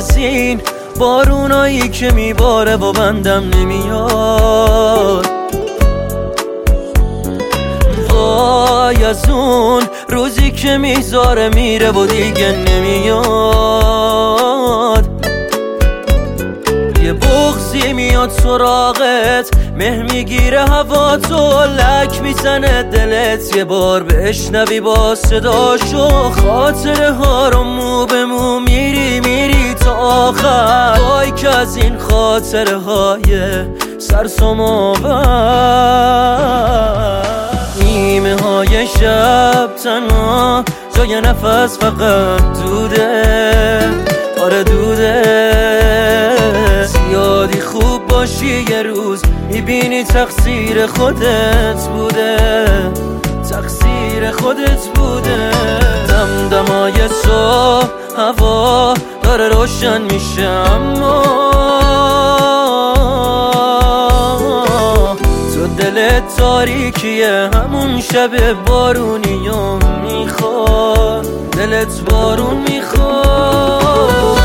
از این بارونایی که میباره با بندم نمیاد. وای از اون روزی که میذاره میره و دیگه نمیاد. یه بغضی میاد سراغت، مه میگیره هوا تو، لک میزنه دلت، یه بار بشنوی با صداشو. خاطره ها رو مو به مو میری تا آخر. وای که از این خاطره های سرسام آور. نیمه های شب تنها جای نفس فقط دوده، آره دوده. زیادی خوب باشی یه روز میبینی تقصیر خودت بوده، تقصیر خودت بوده. دمدمای صبح هوا داره روشن میشه، اما تو دلت تاریکیه، همون شب بارونی و میخواد، دلت بارون میخواد.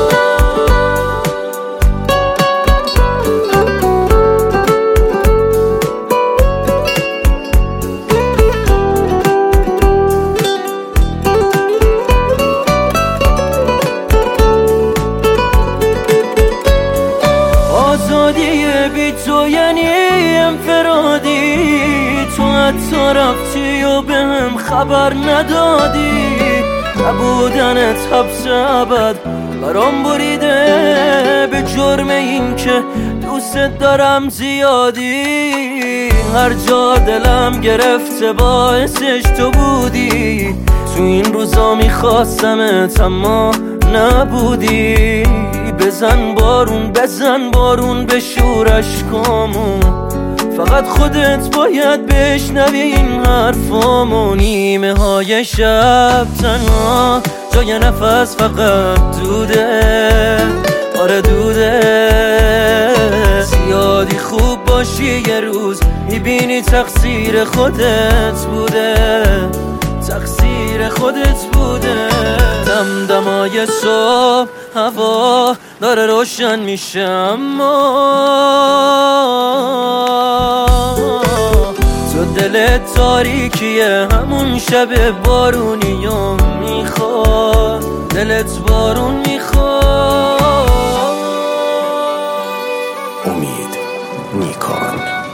آزادی بی تو یعنی انفرادی، تو حتی رفتی و به هم خبر ندادی. نبودنت حبس ابد برام بریده، به جرم این که دوست دارم زیادی. هر جا دلم گرفته باعثش تو بودی، تو این روزا میخواستمت اما نبودی. بزن بارون بشور اشکامون، فقط خودت باید بشنوی این حرفامو. نیمه های شب تنها جای نفس فقط دوده، آره دوده. زیادی خوب باشی یه روز میبینی تقصیر خودت بوده، تقصیر خودت بوده. دمدمای صبح هوا داره روشن میشه، اما تو دلت تاریکیه، همون شب بارونی و میخواد، دلت بارون میخواد. امید نیکان.